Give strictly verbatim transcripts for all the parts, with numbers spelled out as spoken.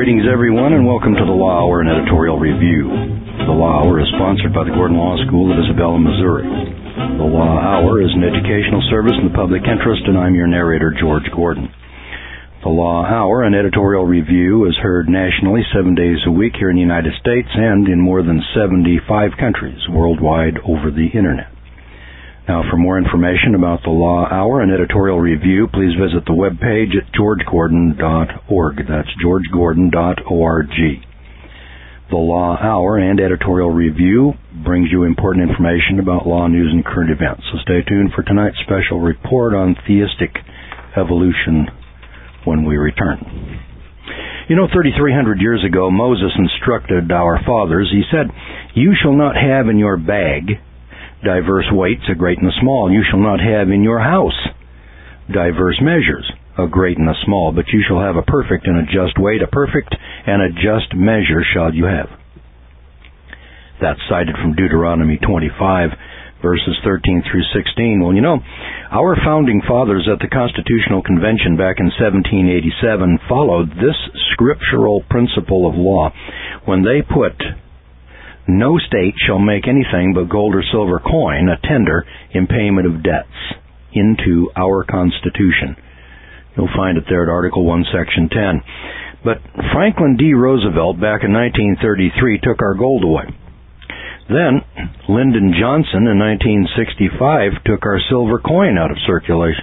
Greetings, everyone, and welcome to the Law Hour and Editorial Review. The Law Hour is sponsored by the Gordon Law School of Isabella, Missouri. The Law Hour is an educational service in the public interest, and I'm your narrator, George Gordon. The Law Hour and Editorial Review is heard nationally seven days a week here in the United States and in more than seventy-five countries worldwide over the Internet. Now, for more information about the Law Hour and Editorial Review, please visit the webpage at george gordon dot org. That's george gordon dot org. The Law Hour and Editorial Review brings you important information about law, news, and current events. So stay tuned for tonight's special report on theistic evolution when we return. You know, thirty-three hundred years ago, Moses instructed our fathers. He said, "You shall not have in your bag diverse weights, a great and a small. You shall not have in your house diverse measures, a great and a small, but you shall have a perfect and a just weight, a perfect and a just measure shall you have." That's cited from Deuteronomy twenty-five, verses thirteen through sixteen. Well, you know, our founding fathers at the Constitutional Convention back in seventeen eighty-seven followed this scriptural principle of law when they put, "No state shall make anything but gold or silver coin a tender in payment of debts," into our Constitution. You'll find it there at Article one, Section ten. But Franklin D. Roosevelt back in nineteen thirty-three took our gold away. Then Lyndon Johnson in nineteen sixty-five took our silver coin out of circulation.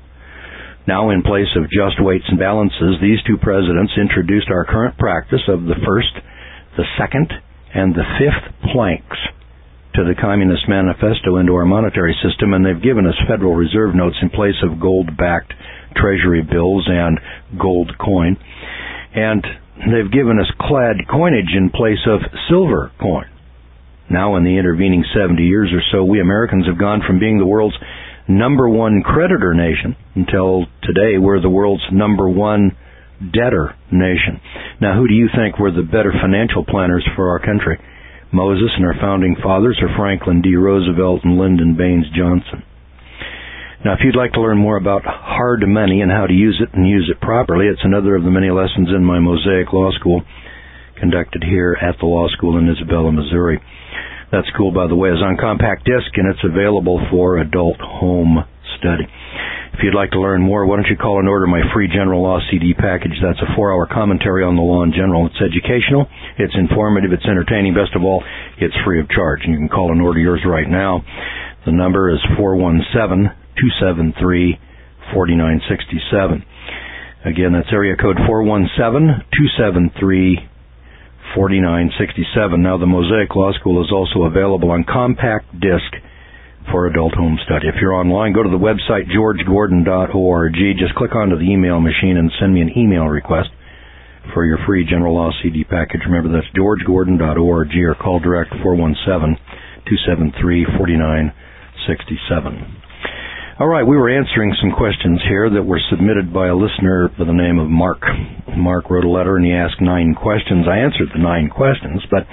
Now, in place of just weights and balances, these two presidents introduced our current practice of the first, the second, and the fifth planks to the Communist Manifesto into our monetary system, and they've given us Federal Reserve notes in place of gold-backed Treasury bills and gold coin. And they've given us clad coinage in place of silver coin. Now, in the intervening seventy years or so, we Americans have gone from being the world's number one creditor nation until today we're the world's number one debtor nation. Now, who do you think were the better financial planners for our country? Moses and our founding fathers, or Franklin D. Roosevelt and Lyndon Baines Johnson? Now, if you'd like to learn more about hard money and how to use it and use it properly, it's another of the many lessons in my Mosaic Law School conducted here at the Law School in Isabella, Missouri. That school, by the way, is on compact disc, and it's available for adult home study. If you'd like to learn more, why don't you call and order my free General Law C D package. That's a four-hour commentary on the law in general. It's educational, it's informative, it's entertaining. Best of all, it's free of charge. And you can call and order yours right now. The number is four one seven, two seven three, four nine six seven. Again, that's area code four one seven, two seven three, four nine six seven. Now, the Mosaic Law School is also available on compact disc for adult home study. If you're online, go to the website george gordon dot org. Just click onto the email machine and send me an email request for your free General Law C D package. Remember, that's george gordon dot org, or call direct four one seven, two seven three, four nine six seven. All right, we were answering some questions here that were submitted by a listener by the name of Mark. Mark wrote a letter and he asked nine questions. I answered the nine questions, but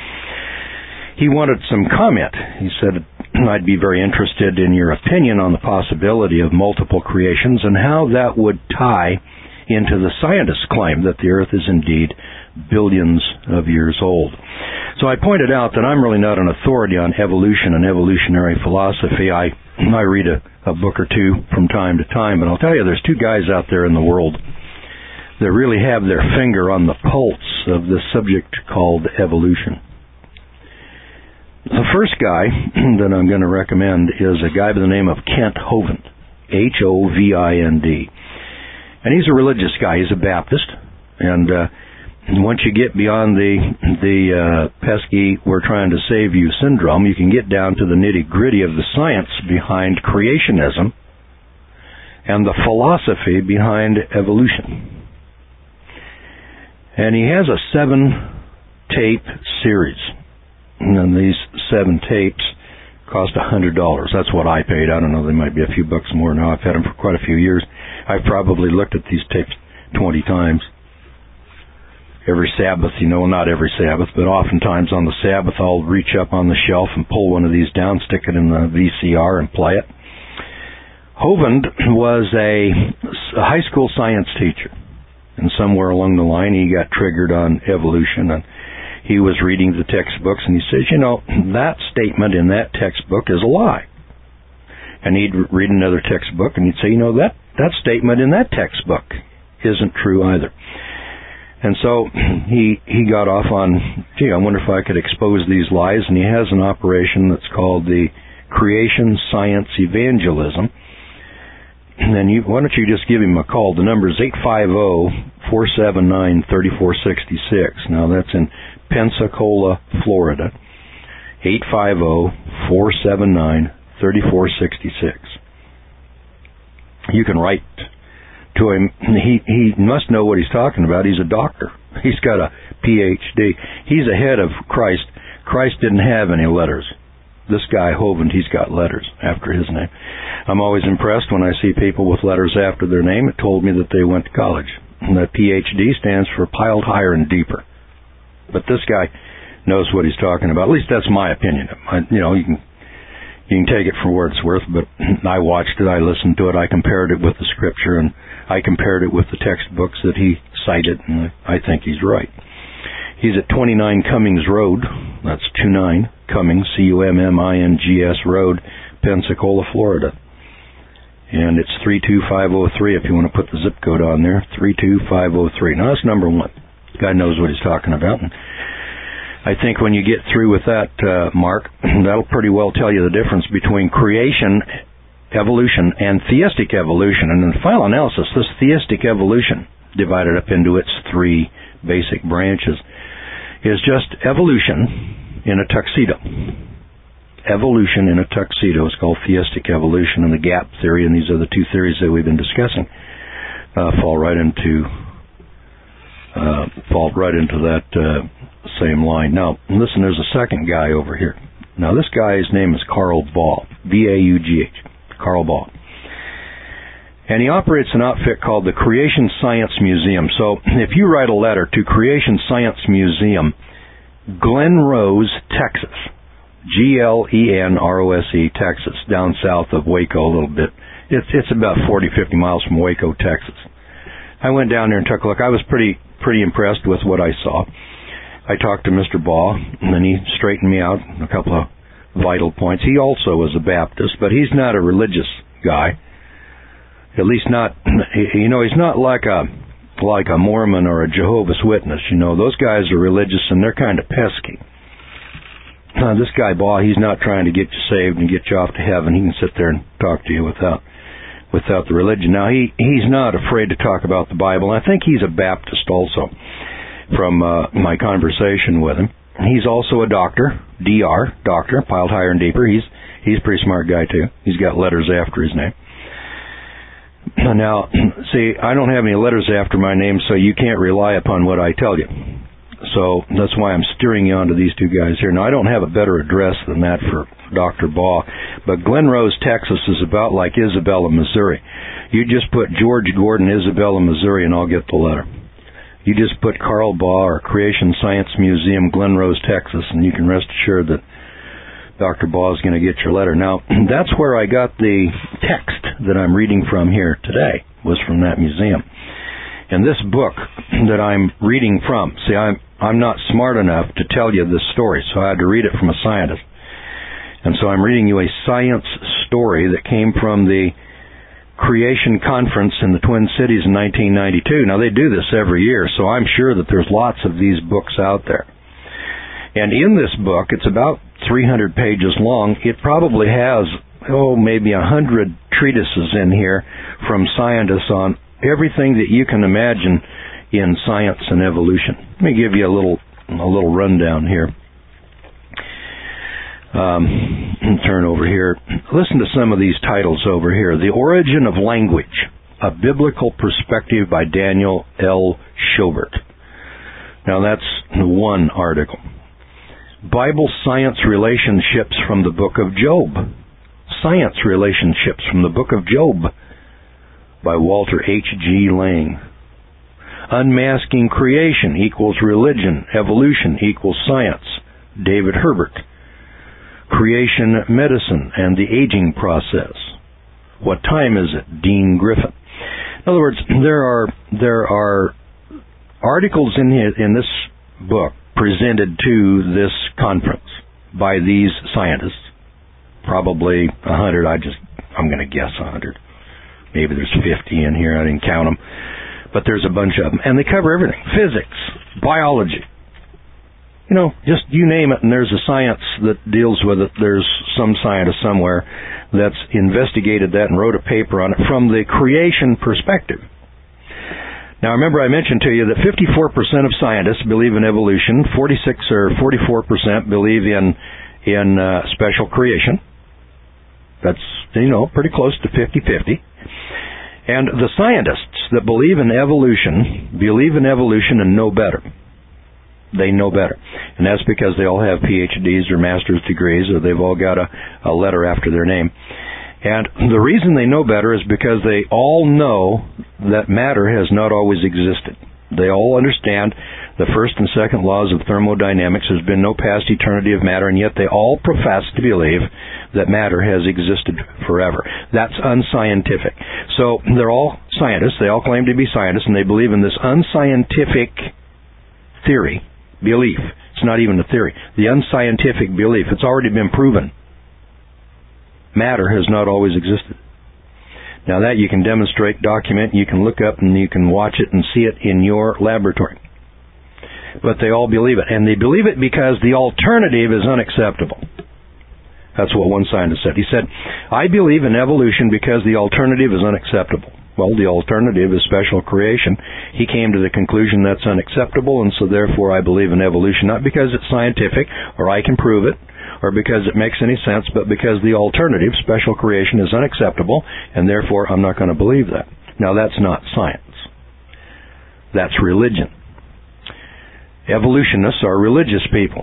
he wanted some comment. He said, "I'd be very interested in your opinion on the possibility of multiple creations and how that would tie into the scientists' claim that the Earth is indeed billions of years old." So I pointed out that I'm really not an authority on evolution and evolutionary philosophy. I I read a, a book or two from time to time, but I'll tell you, there's two guys out there in the world that really have their finger on the pulse of this subject called evolution. The first guy that I'm going to recommend is a guy by the name of Kent Hovind, H O V I N D. And he's a religious guy. He's a Baptist. And uh, once you get beyond the the uh, pesky "we're trying to save you" syndrome, you can get down to the nitty-gritty of the science behind creationism and the philosophy behind evolution. And he has a seven-tape series. And these seven tapes cost one hundred dollars. That's what I paid. I don't know, they might be a few bucks more now. I've had them for quite a few years. I've probably looked at these tapes twenty times. Every Sabbath, you know, not every Sabbath, but oftentimes on the Sabbath I'll reach up on the shelf and pull one of these down, stick it in the V C R and play it. Hovind was a, a high school science teacher. And somewhere along the line, he got triggered on evolution, and he was reading the textbooks, and he says, you know, that statement in that textbook is a lie. And he'd read another textbook, and he'd say, you know, that, that statement in that textbook isn't true either. And so he he got off on, gee, I wonder if I could expose these lies, and he has an operation that's called the Creation Science Evangelism. And then you, why don't you just give him a call? The number is eight five zero, four seven nine, three four six six. Now that's in Pensacola, Florida. eight five zero, four seven nine, three four six six. You can write to him. He he must know what he's talking about. He's a doctor. He's got a P H D. He's ahead of Christ. Christ didn't have any letters. This guy, Hovind, he's got letters after his name. I'm always impressed when I see people with letters after their name. It told me that they went to college. And that P H D stands for piled higher and deeper. But this guy knows what he's talking about. At least that's my opinion. I, you know, you can you can take it for what it's worth, but I watched it, I listened to it, I compared it with the scripture, and I compared it with the textbooks that he cited, and I think he's right. He's at twenty-nine Cummings Road. That's twenty-nine Cummings, C U M M I N G S Road, Pensacola, Florida. And it's three two five zero three if you want to put the zip code on there, three two five zero three. Now, that's number one. The guy knows what he's talking about. And I think when you get through with that, uh, Mark, that'll pretty well tell you the difference between creation, evolution, and theistic evolution. And in the final analysis, this theistic evolution, divided up into its three basic branches, is just evolution in a tuxedo. Evolution in a tuxedo is called theistic evolution, and the gap theory, and these are the two theories that we've been discussing, uh, fall right into uh, fall right into that uh, same line. Now, listen, there's a second guy over here. Now, this guy's name is Carl Baugh, B A U G H, Carl Baugh. And he operates an outfit called the Creation Science Museum. So if you write a letter to Creation Science Museum, Glen Rose, Texas, G L E N R O S E, Texas, down south of Waco a little bit. It's it's about forty, fifty miles from Waco, Texas. I went down there and took a look. I was pretty pretty impressed with what I saw. I talked to Mister Baugh, and then he straightened me out a couple of vital points. He also was a Baptist, but he's not a religious guy. At least not, you know, he's not like a like a Mormon or a Jehovah's Witness. You know, those guys are religious and they're kind of pesky. Uh, this guy, Baugh, he's not trying to get you saved and get you off to heaven. He can sit there and talk to you without without the religion. Now, he he's not afraid to talk about the Bible. I think he's a Baptist also from uh, my conversation with him. He's also a doctor, D R, doctor, piled higher and deeper. He's he's a pretty smart guy, too. He's got letters after his name. Now, see, I don't have any letters after my name, so you can't rely upon what I tell you. So that's why I'm steering you on to these two guys here. Now, I don't have a better address than that for Doctor Baugh, but Glen Rose, Texas is about like Isabella, Missouri. You just put George Gordon, Isabella, Missouri, and I'll get the letter. You just put Carl Baugh or Creation Science Museum, Glen Rose, Texas, and you can rest assured that Doctor Baugh is going to get your letter. Now, that's where I got the text that I'm reading from here today, was from that museum. And this book that I'm reading from, see, I'm I'm not smart enough to tell you this story, so I had to read it from a scientist. And so I'm reading you a science story that came from the Creation Conference in the Twin Cities in nineteen ninety-two. Now, they do this every year, so I'm sure that there's lots of these books out there. And in this book, it's about three hundred pages long. It probably has, oh, maybe one hundred treatises in here from scientists on everything that you can imagine in science and evolution. Let me give you a little a little rundown here. Um, turn over here. Listen to some of these titles over here. The Origin of Language, A Biblical Perspective by Daniel L. Schobert. Now that's one article. Bible Science Relationships from the Book of Job. Science Relationships from the Book of Job by Walter H G Lang. Unmasking Creation equals Religion, Evolution equals Science, David Herbert. Creation Medicine and the Aging Process. What Time Is It? Dean Griffin. In other words, there are there are articles in his, in this book presented to this conference by these scientists, probably a hundred. I just I'm going to guess a hundred. Maybe there's fifty in here. I didn't count them, but there's a bunch of them, and they cover everything: physics, biology. You know, just you name it, and there's a science that deals with it. There's some scientist somewhere that's investigated that and wrote a paper on it from the creation perspective. Now, remember I mentioned to you that fifty-four percent of scientists believe in evolution, forty-six or forty-four percent believe in in uh, special creation. That's, you know, pretty close to fifty-fifty. And the scientists that believe in evolution believe in evolution and know better. They know better. And that's because they all have P H Ds or master's degrees, or they've all got a, a letter after their name. And the reason they know better is because they all know that matter has not always existed. They all understand the first and second laws of thermodynamics. There's been no past eternity of matter, and yet they all profess to believe that matter has existed forever. That's unscientific. So they're all scientists. They all claim to be scientists, and they believe in this unscientific theory. Belief. It's not even a theory. The unscientific belief. It's already been proven. Matter has not always existed. Now that you can demonstrate, document, you can look up and you can watch it and see it in your laboratory. But they all believe it. And they believe it because the alternative is unacceptable. That's what one scientist said. He said, I believe in evolution because the alternative is unacceptable. Well, the alternative is special creation. He came to the conclusion that's unacceptable, and so therefore I believe in evolution, not because it's scientific, or I can prove it, or because it makes any sense, but because the alternative, special creation, is unacceptable, and therefore I'm not going to believe that. Now, that's not science. That's religion. Evolutionists are religious people,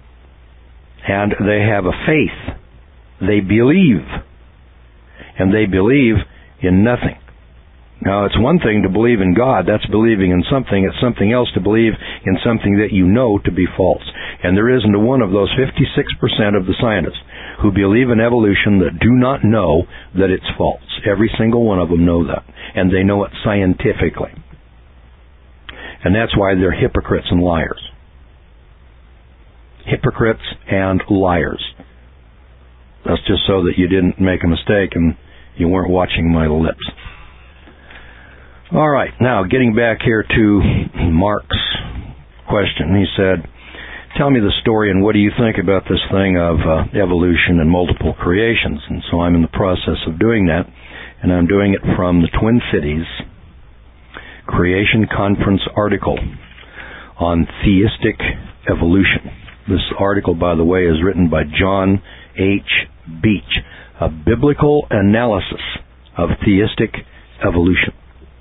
and they have a faith. They believe, and they believe in nothing. Now, it's one thing to believe in God. That's believing in something. It's something else to believe in something that you know to be false. And there isn't a one of those fifty-six percent of the scientists who believe in evolution that do not know that it's false. Every single one of them know that. And they know it scientifically. And that's why they're hypocrites and liars. Hypocrites and liars. That's just so that you didn't make a mistake and you weren't watching my lips. All right, now getting back here to Mark's question. He said, tell me the story and what do you think about this thing of uh, evolution and multiple creations? And so I'm in the process of doing that, and I'm doing it from the Twin Cities Creation Conference article on theistic evolution. This article, by the way, is written by John H. Beach, a biblical analysis of theistic evolution.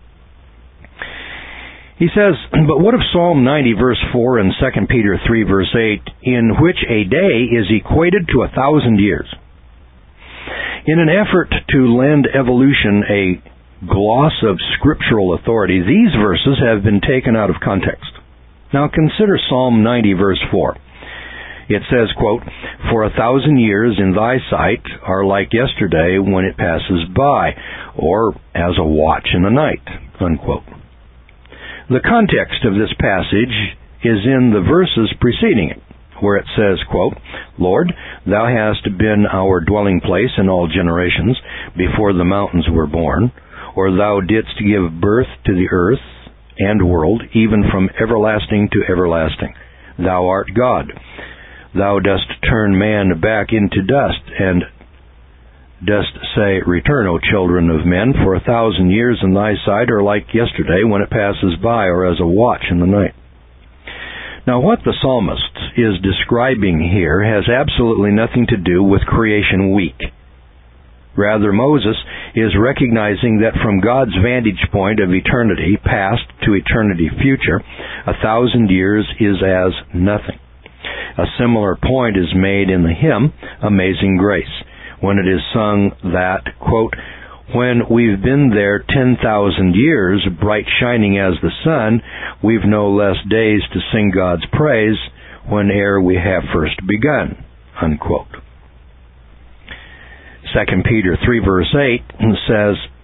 He says, but what of Psalm ninety verse four and Second Peter three verse eight, in which a day is equated to a thousand years? In an effort to lend evolution a gloss of scriptural authority, these verses have been taken out of context. Now consider Psalm ninety verse four. It says, quote, for a thousand years in thy sight are like yesterday when it passes by, or as a watch in the night, unquote. The context of this passage is in the verses preceding it, where it says, quote, Lord, thou hast been our dwelling place in all generations before the mountains were born, or thou didst give birth to the earth and world, even from everlasting to everlasting. Thou art God. Thou dost turn man back into dust, and dost say, return, O children of men, for a thousand years in thy sight are like yesterday when it passes by, or as a watch in the night. Now, what the psalmist is describing here has absolutely nothing to do with creation week. Rather, Moses is recognizing that from God's vantage point of eternity past to eternity future, a thousand years is as nothing. A similar point is made in the hymn, Amazing Grace, when it is sung that, quote, when we've been there ten thousand years, bright shining as the sun, we've no less days to sing God's praise whene'er we have first begun, unquote. Second Peter three verse eight says,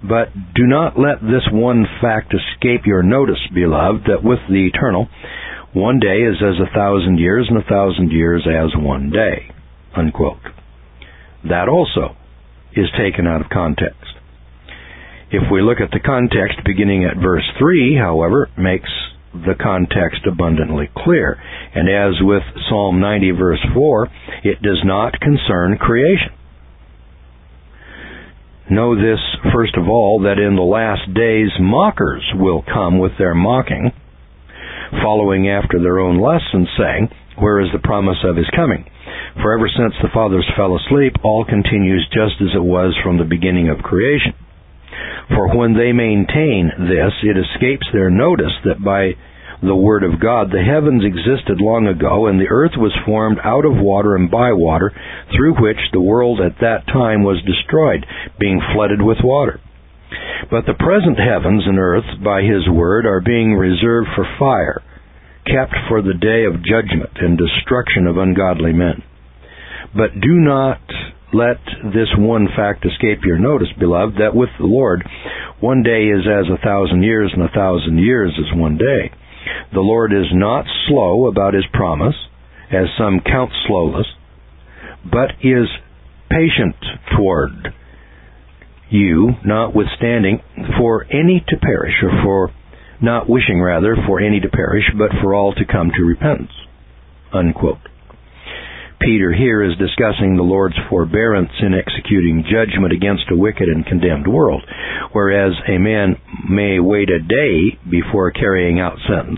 But do not let this one fact escape your notice, beloved, that with the eternal, one day is as a thousand years, and a thousand years as one day." Unquote. That also is taken out of context. If we look at the context beginning at verse three, however, it makes the context abundantly clear. And as with Psalm ninety, verse four, it does not concern creation. Know this, first of all, that in the last days mockers will come with their mocking, following after their own lusts, and saying, "Where is the promise of his coming? For ever since the fathers fell asleep, all continues just as it was from the beginning of creation." For when they maintain this, it escapes their notice that by the word of God the heavens existed long ago, and the earth was formed out of water and by water, through which the world at that time was destroyed, being flooded with water. But the present heavens and earth, by his word, are being reserved for fire, kept for the day of judgment and destruction of ungodly men. But do not let this one fact escape your notice, beloved, that with the Lord one day is as a thousand years, and a thousand years is one day. The Lord is not slow about his promise, as some count slowness, but is patient toward you, notwithstanding for any to perish, or for not wishing rather for any to perish, but for all to come to repentance. Unquote. Peter here is discussing the Lord's forbearance in executing judgment against a wicked and condemned world, whereas a man may wait a day before carrying out sentence.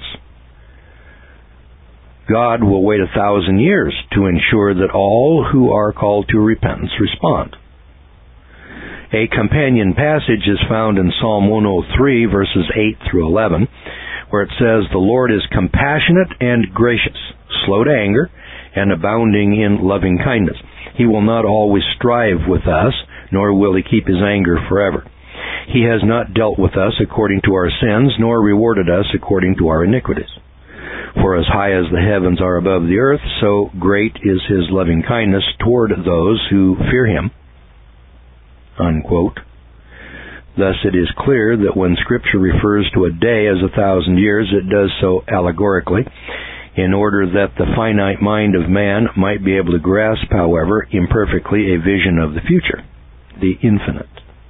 God will wait a thousand years to ensure that all who are called to repentance respond. A companion passage is found in Psalm one oh three, verses eight through eleven, where it says, "The Lord is compassionate and gracious, slow to anger, and abounding in loving kindness. He will not always strive with us, nor will he keep his anger forever. He has not dealt with us according to our sins, nor rewarded us according to our iniquities. For as high as the heavens are above the earth, so great is his loving kindness toward those who fear him." Unquote. Thus it is clear that when Scripture refers to a day as a thousand years, it does so allegorically, in order that the finite mind of man might be able to grasp, however, imperfectly, a vision of the future, the infinite.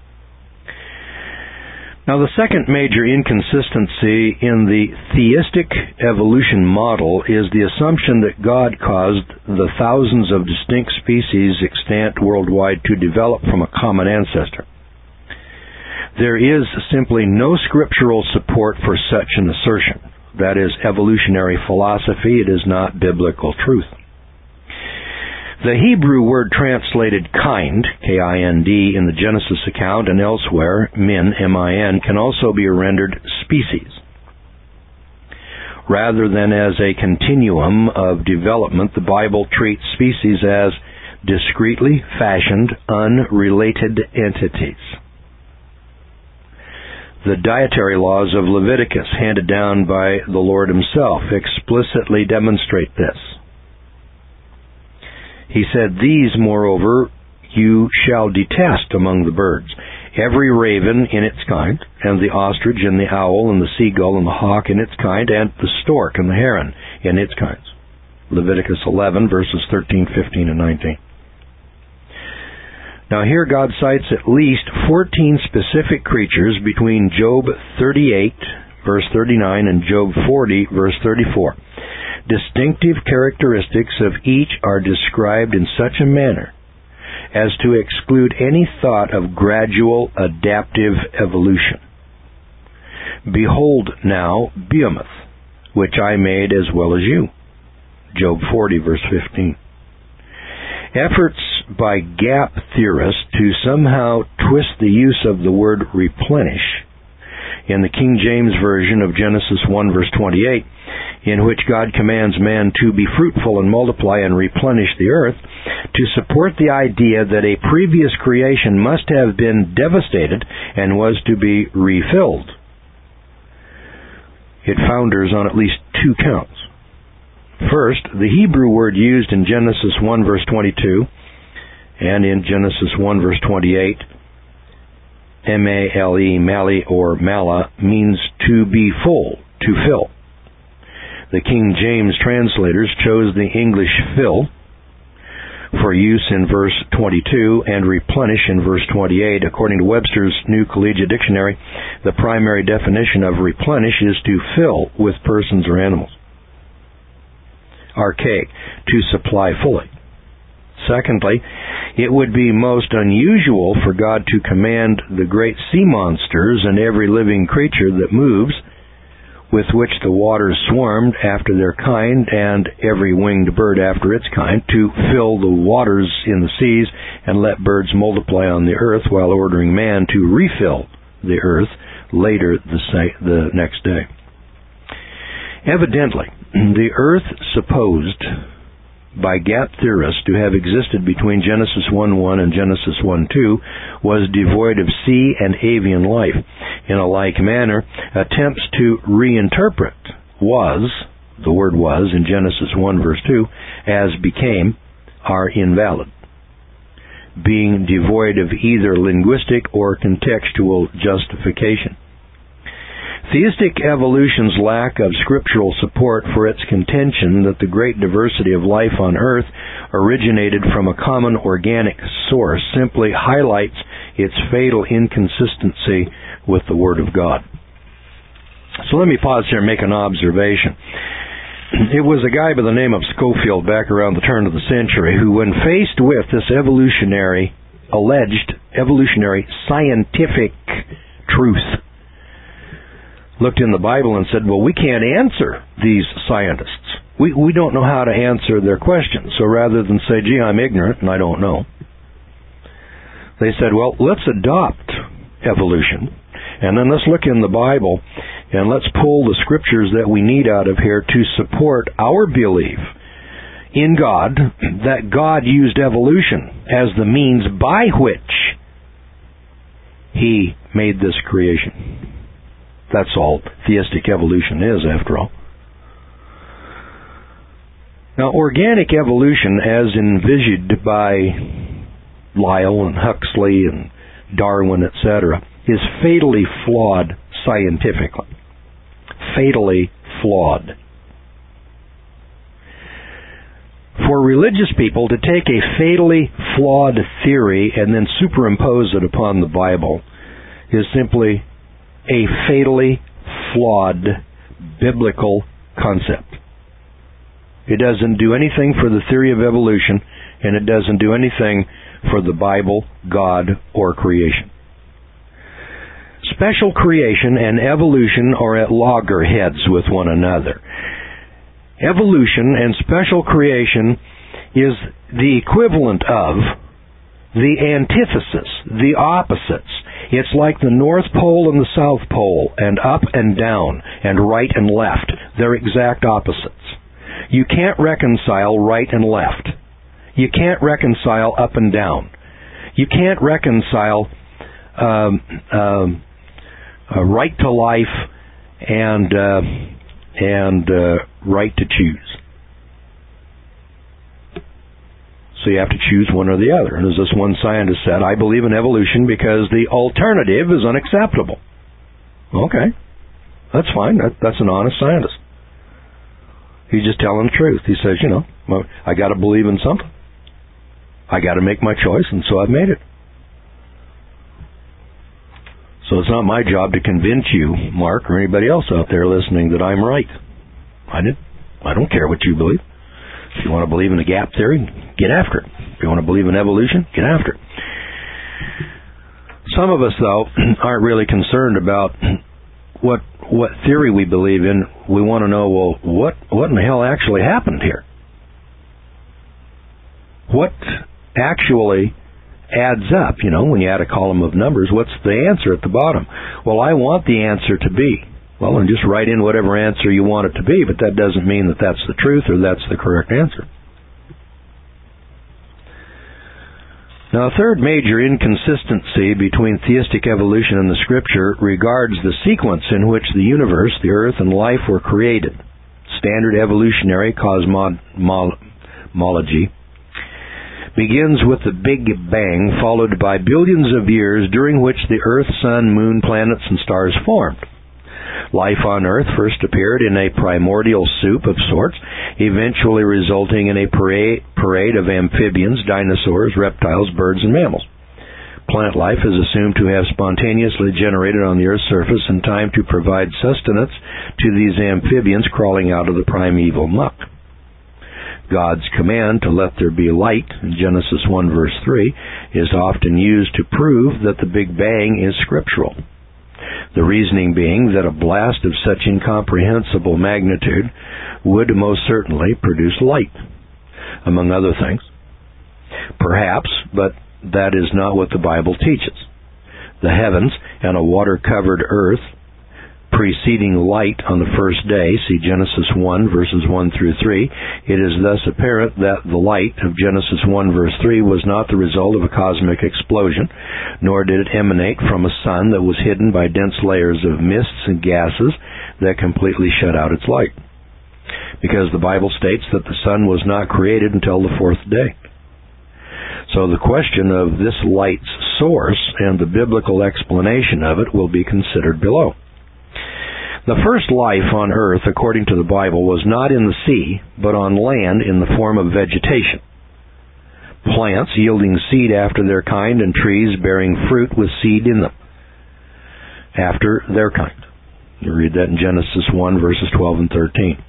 Now, the second major inconsistency in the theistic evolution model is the assumption that God caused the thousands of distinct species extant worldwide to develop from a common ancestor. There is simply no scriptural support for such an assertion. That is evolutionary philosophy. It is not biblical truth. The Hebrew word translated kind, K I N D, in the Genesis account and elsewhere, min, M I N, can also be rendered species. Rather than as a continuum of development, the Bible treats species as discretely fashioned, unrelated entities. The dietary laws of Leviticus, handed down by the Lord himself, explicitly demonstrate this. He said, "These, moreover, you shall detest among the birds, every raven in its kind, and the ostrich, and the owl, and the seagull, and the hawk in its kind, and the stork, and the heron in its kinds." Leviticus eleven, verses thirteen, fifteen, and nineteen. Now here God cites at least fourteen specific creatures between Job thirty-eight, verse thirty-nine, and Job forty, verse thirty-four. Distinctive characteristics of each are described in such a manner as to exclude any thought of gradual adaptive evolution. "Behold now Behemoth, which I made as well as you." Job forty, verse fifteen. Efforts by gap theorists to somehow twist the use of the word replenish in the King James Version of Genesis one, verse twenty-eight, in which God commands man to be fruitful and multiply and replenish the earth, to support the idea that a previous creation must have been devastated and was to be refilled. It founders on at least two counts. First, the Hebrew word used in Genesis one, verse twenty-two, and in Genesis one, verse twenty-eight, M A L E, Mali or Mala, means to be full, to fill. The King James translators chose the English fill for use in verse twenty-two and replenish in verse twenty-eight. According to Webster's New Collegiate Dictionary, the primary definition of replenish is to fill with persons or animals. Archaic, to supply fully. Secondly, it would be most unusual for God to command the great sea monsters and every living creature that moves, with which the waters swarmed after their kind, and every winged bird after its kind, to fill the waters in the seas and let birds multiply on the earth, while ordering man to refill the earth later the, sa- the next day. Evidently, the earth supposed by gap theorists to have existed between Genesis one one and Genesis one two was devoid of sea and avian life. In a like manner, attempts to reinterpret was, the word was, in Genesis one verse two, as became, are invalid, being devoid of either linguistic or contextual justification. Theistic evolution's lack of scriptural support for its contention that the great diversity of life on earth originated from a common organic source simply highlights its fatal inconsistency with the Word of God. So let me pause here and make an observation. It was a guy by the name of Schofield back around the turn of the century who, when faced with this evolutionary, alleged evolutionary scientific truth, looked in the Bible and said, well, we can't answer these scientists. We we don't know how to answer their questions. So rather than say, gee, I'm ignorant and I don't know, they said, well, let's adopt evolution, and then let's look in the Bible, and let's pull the scriptures that we need out of here to support our belief in God, that God used evolution as the means by which He made this creation. That's all theistic evolution is, after all. Now, organic evolution, as envisioned by Lyell and Huxley and Darwin, et cetera, is fatally flawed scientifically. Fatally flawed. For religious people to take a fatally flawed theory and then superimpose it upon the Bible is simply a fatally flawed biblical concept. It doesn't do anything for the theory of evolution, and it doesn't do anything for the Bible, God, or creation. Special creation and evolution are at loggerheads with one another. Evolution and special creation is the equivalent of the antithesis, the opposites. It's like the North Pole and the South Pole, and up and down, and right and left. They're exact opposites. You can't reconcile right and left. You can't reconcile up and down. You can't reconcile um, um, uh, right to life and uh, and uh, right to choose. So you have to choose one or the other. And as this one scientist said, I believe in evolution because the alternative is unacceptable. Okay, that's fine. That, that's an honest scientist. He's just telling the truth. He says, you know, well, I got to believe in something. I got to make my choice, and so I've made it. So it's not my job to convince you, Mark, or anybody else out there listening, that I'm right. I didn't. I don't care what you believe. If you want to believe in the gap theory, get after it. If you want to believe in evolution, get after it. Some of us, though, aren't really concerned about what what theory we believe in. We want to know, well, what what in the hell actually happened here? What actually adds up? You know, when you add a column of numbers, what's the answer at the bottom? Well, I want the answer to be. Well, then just write in whatever answer you want it to be, but that doesn't mean that that's the truth or that's the correct answer. Now, a third major inconsistency between theistic evolution and the Scripture regards the sequence in which the universe, the earth, and life were created. Standard evolutionary cosmology begins with the Big Bang, followed by billions of years during which the Earth, Sun, Moon, planets, and stars formed. Life on Earth first appeared in a primordial soup of sorts, eventually resulting in a parade, parade of amphibians, dinosaurs, reptiles, birds, and mammals. Plant life is assumed to have spontaneously generated on the Earth's surface in time to provide sustenance to these amphibians crawling out of the primeval muck. God's command to let there be light, in Genesis one verse three, is often used to prove that the Big Bang is scriptural. The reasoning being that a blast of such incomprehensible magnitude would most certainly produce light, among other things. Perhaps, but that is not what the Bible teaches. The heavens and a water-covered earth preceding light on the first day, see Genesis one, verses one through three, it is thus apparent that the light of Genesis one, verse three was not the result of a cosmic explosion, nor did it emanate from a sun that was hidden by dense layers of mists and gases that completely shut out its light. Because the Bible states that the sun was not created until the fourth day. So the question of this light's source and the biblical explanation of it will be considered below. The first life on earth, according to the Bible, was not in the sea, but on land in the form of vegetation. Plants yielding seed after their kind, and trees bearing fruit with seed in them after their kind. You read that in Genesis one, verses twelve and thirteen.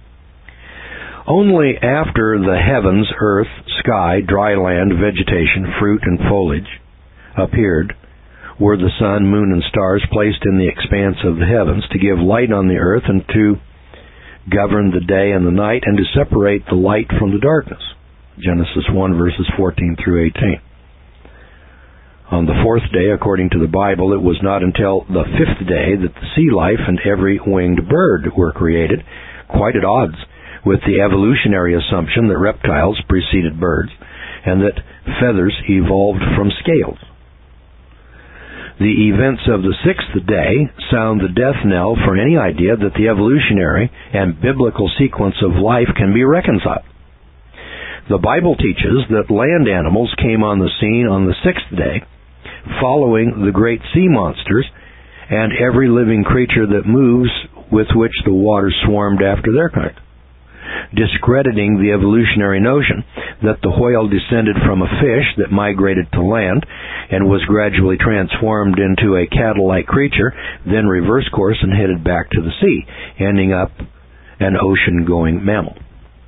Only after the heavens, earth, sky, dry land, vegetation, fruit, and foliage appeared were the sun, moon, and stars placed in the expanse of the heavens to give light on the earth and to govern the day and the night and to separate the light from the darkness. Genesis one, verses fourteen through eighteen. On the fourth day, according to the Bible, it was not until the fifth day that the sea life and every winged bird were created, quite at odds with the evolutionary assumption that reptiles preceded birds and that feathers evolved from scales. The events of the sixth day sound the death knell for any idea that the evolutionary and biblical sequence of life can be reconciled. The Bible teaches that land animals came on the scene on the sixth day, following the great sea monsters and every living creature that moves with which the water swarmed after their kind, discrediting the evolutionary notion that the whale descended from a fish that migrated to land and was gradually transformed into a cattle-like creature, then reversed course and headed back to the sea, ending up an ocean-going mammal.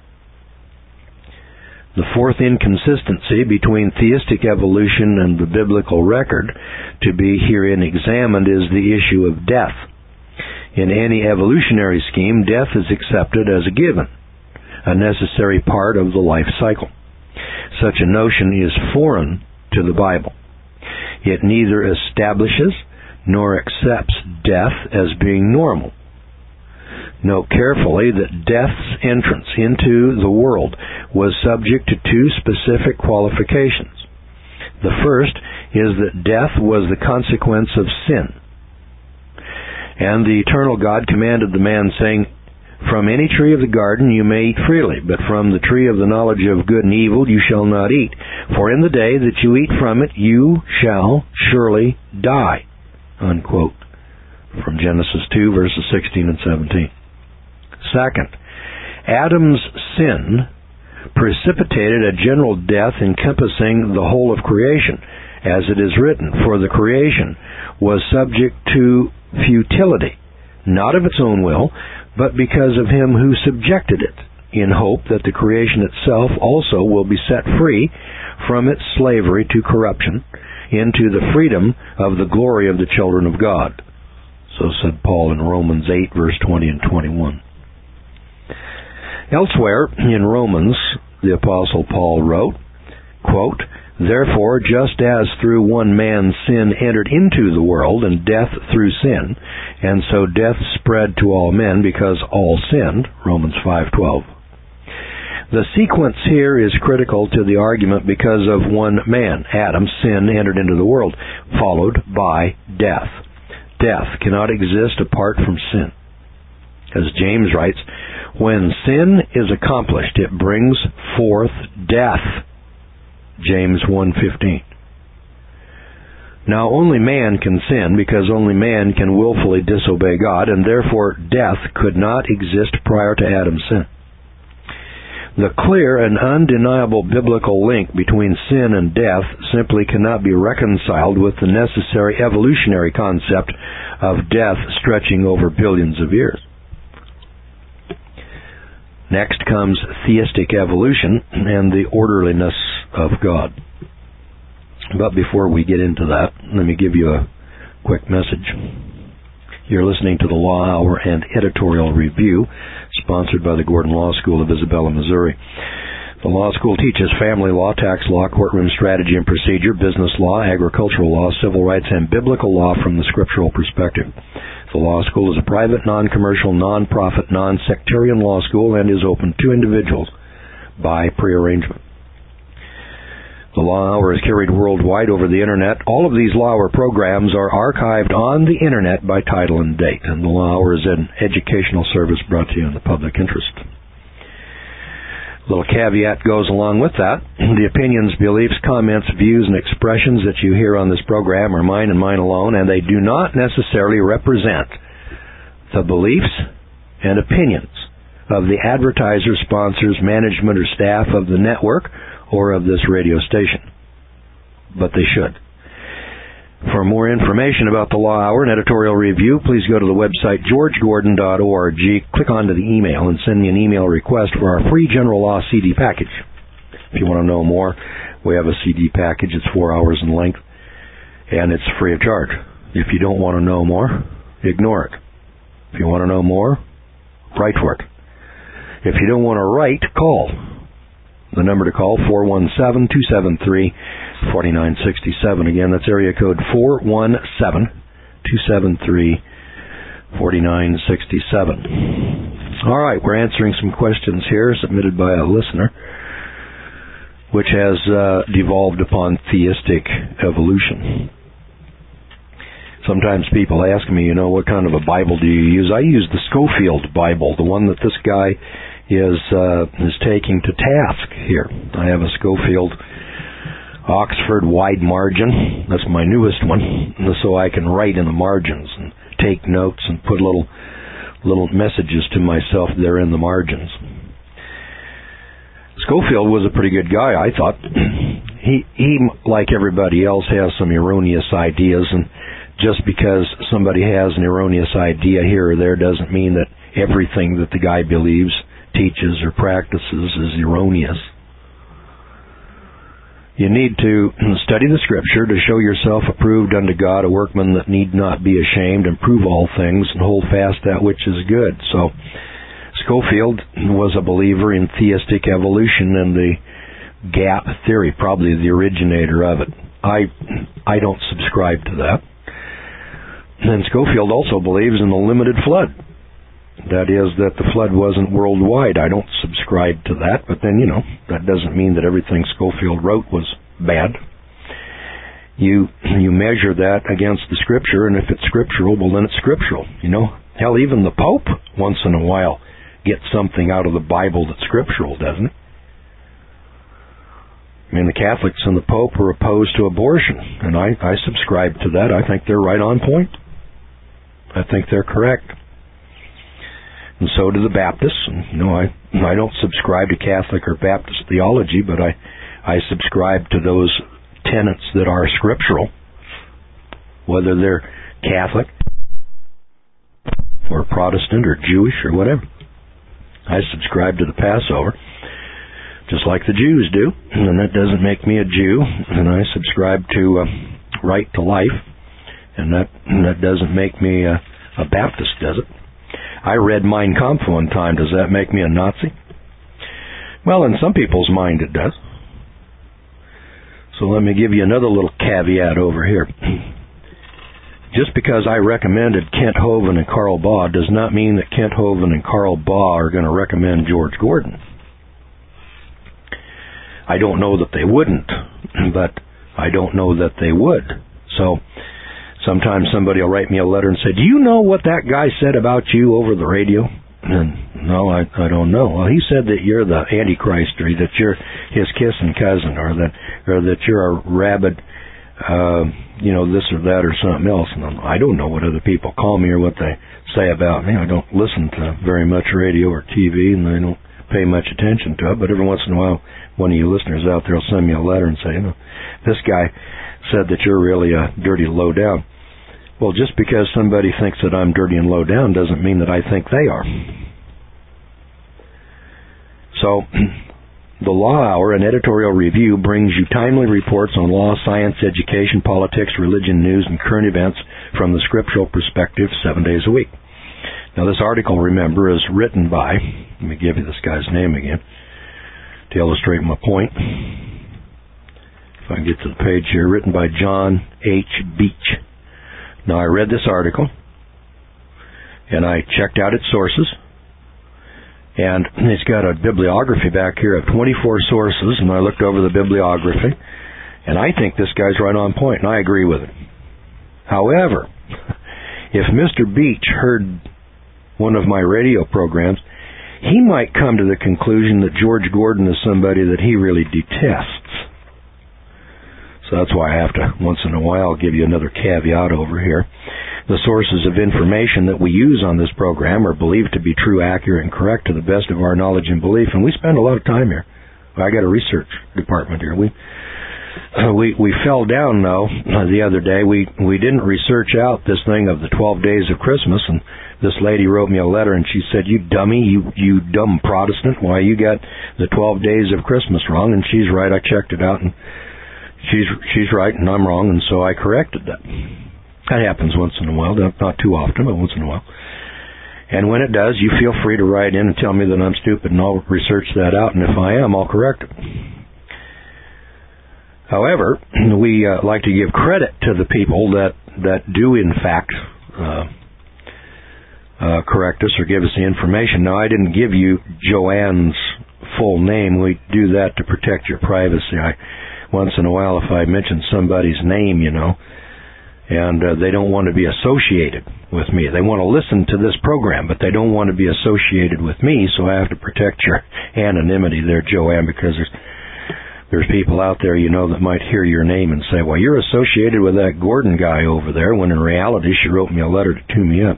The fourth inconsistency between theistic evolution and the biblical record to be herein examined is the issue of death. In any evolutionary scheme, death is accepted as a given, a necessary part of the life cycle. Such a notion is foreign to the Bible. It neither establishes nor accepts death as being normal. Note carefully that death's entrance into the world was subject to two specific qualifications. The first is that death was the consequence of sin. And the eternal God commanded the man, saying, "From any tree of the garden you may eat freely, but from the tree of the knowledge of good and evil you shall not eat. For in the day that you eat from it, you shall surely die." Unquote. From Genesis two, verses sixteen and seventeen. Second, Adam's sin precipitated a general death encompassing the whole of creation, as it is written, "For the creation was subject to futility, not of its own will, but because of him who subjected it, in hope that the creation itself also will be set free from its slavery to corruption into the freedom of the glory of the children of God." So said Paul in Romans eight, verse twenty and twenty-one. Elsewhere in Romans, the Apostle Paul wrote, quote, "Therefore, just as through one man sin entered into the world, and death through sin, and so death spread to all men because all sinned," Romans five twelve. The sequence here is critical to the argument because of one man, Adam, sin entered into the world, followed by death. Death cannot exist apart from sin. As James writes, "When sin is accomplished, it brings forth death." James one fifteen. Now only man can sin, because only man can willfully disobey God, and therefore death could not exist prior to Adam's sin. The clear and undeniable biblical link between sin and death simply cannot be reconciled with the necessary evolutionary concept of death stretching over billions of years. Next comes theistic evolution and the orderliness of God. But before we get into that, let me give you a quick message. You're listening to the Law Hour and Editorial Review, sponsored by the Gordon Law School of Isabella, Missouri. The law school teaches family law, tax law, courtroom strategy and procedure, business law, agricultural law, civil rights, and biblical law from the scriptural perspective. The law school is a private, non-commercial, non-profit, non-sectarian law school and is open to individuals by prearrangement. The Law Hour is carried worldwide over the Internet. All of these Law Hour programs are archived on the Internet by title and date, and the Law Hour is an educational service brought to you in the public interest. A little caveat goes along with that. The opinions, beliefs, comments, views, and expressions that you hear on this program are mine and mine alone, and they do not necessarily represent the beliefs and opinions of the advertiser, sponsors, management, or staff of the network or of this radio station. But they should. For more information about the Law Hour and Editorial Review, please go to the website george gordon dot org. Click onto the email and send me an email request for our free General Law C D package. If you want to know more, we have a C D package. It's four hours in length, and it's free of charge. If you don't want to know more, ignore it. If you want to know more, write for it. If you don't want to write, call. The number to call, four one seven, two seven three, four nine six seven. Again, that's area code four one seven, two seven three, four nine six seven. All right, we're answering some questions here submitted by a listener, which has uh, devolved upon theistic evolution. Sometimes people ask me, you know, what kind of a Bible do you use? I use the Scofield Bible, the one that this guy is uh, is taking to task here. I have a Scofield Oxford wide margin. That's my newest one, so I can write in the margins and take notes and put little little messages to myself there in the margins. Scofield was a pretty good guy, I thought. He, he, like everybody else, has some erroneous ideas, and just because somebody has an erroneous idea here or there doesn't mean that everything that the guy believes, teaches, or practices is erroneous. You need to study the Scripture to show yourself approved unto God, a workman that need not be ashamed, and prove all things, and hold fast that which is good. So, Scofield was a believer in theistic evolution and the gap theory, probably the originator of it. I I don't subscribe to that. And Scofield also believes in the limited flood. That is, that the flood wasn't worldwide. I don't subscribe to that, but then, you know, that doesn't mean that everything Scofield wrote was bad. You you measure that against the Scripture, and if it's scriptural, well, then it's scriptural. You know, hell, even the Pope, once in a while, gets something out of the Bible that's scriptural, doesn't it? I mean, the Catholics and the Pope are opposed to abortion, and I, I subscribe to that. I think they're right on point. I think they're correct. And so do the Baptists. And, you know, I I don't subscribe to Catholic or Baptist theology, but I, I subscribe to those tenets that are scriptural, whether they're Catholic or Protestant or Jewish or whatever. I subscribe to the Passover, just like the Jews do, and that doesn't make me a Jew. And I subscribe to uh, right to life, and that that doesn't make me a, a Baptist, does it? I read Mein Kampf one time. Does that make me a Nazi? Well, in some people's mind it does. So let me give you another little caveat over here. Just because I recommended Kent Hovind and Carl Baugh does not mean that Kent Hovind and Carl Baugh are going to recommend George Gordon. I don't know that they wouldn't, but I don't know that they would. So sometimes somebody will write me a letter and say, do you know what that guy said about you over the radio? And no, I, I don't know. Well, he said that you're the Antichrist, or that you're his kissing cousin, or that or that you're a rabid, uh, you know, this or that or something else. And I don't know what other people call me or what they say about me. I don't listen to very much radio or T V, and I don't pay much attention to it. But every once in a while, one of you listeners out there will send me a letter and say, you know, this guy said that you're really a dirty low down. Well, just because somebody thinks that I'm dirty and low down doesn't mean that I think they are. So, the Law Hour, an editorial review, brings you timely reports on law, science, education, politics, religion, news, and current events from the scriptural perspective seven days a week. Now, this article, remember, is written by, let me give you this guy's name again to illustrate my point. If I can get to the page here, written by John H. Beach. Now, I read this article, and I checked out its sources, and it's got a bibliography back here of twenty-four sources, and I looked over the bibliography, and I think this guy's right on point, and I agree with it. However, if Mister Beach heard one of my radio programs, he might come to the conclusion that George Gordon is somebody that he really detests. So that's why I have to, once in a while, give you another caveat over here. The sources of information that we use on this program are believed to be true, accurate, and correct to the best of our knowledge and belief, and we spend a lot of time here. I got a research department here. We uh, we we fell down, though, uh, the other day. We, we didn't research out this thing of the twelve days of Christmas, and this lady wrote me a letter, and she said, you dummy, you, you dumb Protestant, why, you got the twelve days of Christmas wrong, and she's right. I checked it out, and She's she's right and I'm wrong, and so I corrected that. That happens once in a while, not too often, but once in a while. And when it does, you feel free to write in and tell me that I'm stupid, and I'll research that out, and if I am, I'll correct it. However, we uh, like to give credit to the people that, that do, in fact, uh, uh, correct us or give us the information. Now, I didn't give you Joanne's full name. We do that to protect your privacy. I Once in a while, if I mention somebody's name, you know, and uh, they don't want to be associated with me. They want to listen to this program, but they don't want to be associated with me, so I have to protect your anonymity there, Joanne, because there's there's people out there, you know, that might hear your name and say, well, you're associated with that Gordon guy over there, when in reality she wrote me a letter to tune me up.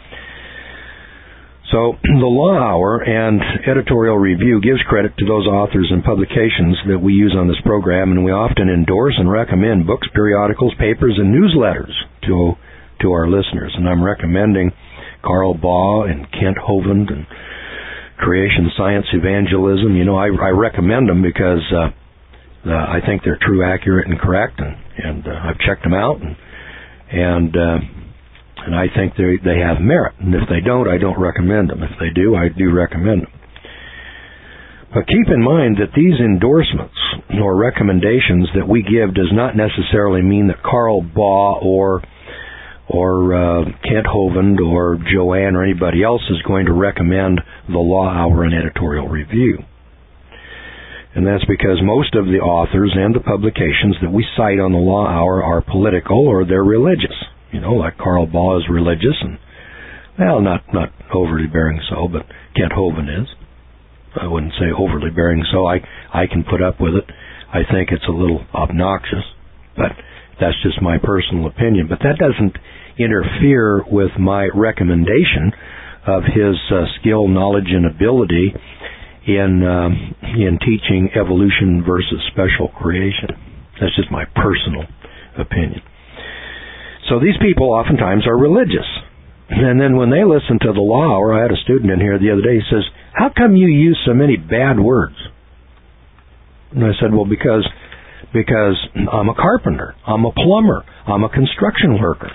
So, the Law Hour and editorial review gives credit to those authors and publications that we use on this program, and we often endorse and recommend books, periodicals, papers, and newsletters to to our listeners. And I'm recommending Carl Baugh and Kent Hovind and Creation Science Evangelism. You know, I, I recommend them because uh, uh, I think they're true, accurate, and correct, and, and uh, I've checked them out, and and uh, And I think they they have merit. And if they don't, I don't recommend them. If they do, I do recommend them. But keep in mind that these endorsements or recommendations that we give does not necessarily mean that Carl Baugh or or uh, Kent Hovind or Joanne or anybody else is going to recommend the Law Hour and editorial review. And that's because most of the authors and the publications that we cite on the Law Hour are political or they're religious. You know, like Carl Baugh is religious, and, well, not, not overly bearing so, but Kent Hovind is. I wouldn't say overly bearing so. I, I can put up with it. I think it's a little obnoxious, but that's just my personal opinion. But that doesn't interfere with my recommendation of his uh, skill, knowledge, and ability in um, in teaching evolution versus special creation. That's just my personal opinion. So these people oftentimes are religious. And then when they listen to the Law Hour, I had a student in here the other day, he says, how come you use so many bad words? And I said, well, because because I'm a carpenter, I'm a plumber, I'm a construction worker.